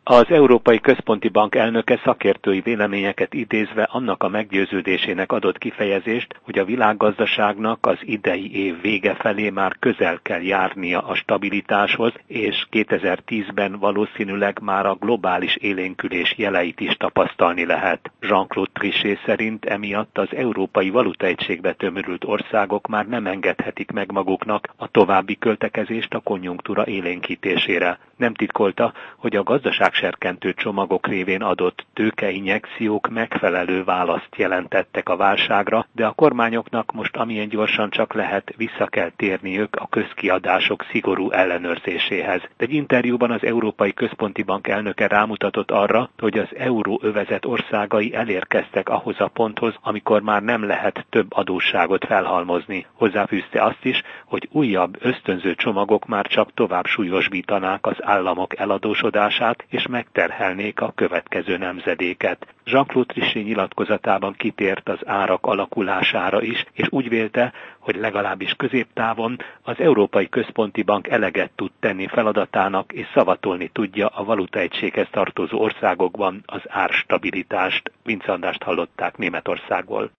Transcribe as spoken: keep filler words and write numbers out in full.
Az Európai Központi Bank elnöke szakértői véleményeket idézve annak a meggyőződésének adott kifejezést, hogy a világgazdaságnak az idei év vége felé már közel kell járnia a stabilitáshoz, és kétezer-tízben valószínűleg már a globális élénkülés jeleit is tapasztalni lehet. Jean-Claude Trichet szerint emiatt az európai valutaegységbe tömörült országok már nem engedhetik meg maguknak a további költekezést a konjunktúra élénkítésére. Nem titkolta, hogy a gazdaságserkentő csomagok révén adott tőkeinjekciók megfelelő választ jelentettek a válságra, de a kormányoknak most amilyen gyorsan csak lehet vissza kell térniük a közkiadások szigorú ellenőrzéséhez. Egy interjúban az Európai Központi Bank elnöke rámutatott arra, hogy az euróövezet országai elérkeztek ahhoz a ponthoz, amikor már nem lehet több adósságot felhalmozni. Hozzáfűzte azt is, hogy újabb ösztönző csomagok már csak tovább súlyosbítanák az államok eladósodását és megterhelnék a következő nemzedéket. Jean-Claude Trichet nyilatkozatában kitért az árak alakulására is, és úgy vélte, hogy legalábbis középtávon az Európai Központi Bank eleget tud tenni feladatának és szavatolni tudja a valutaegységhez tartozó országokban az árstabilitást. Vince Andrást hallották Németországból.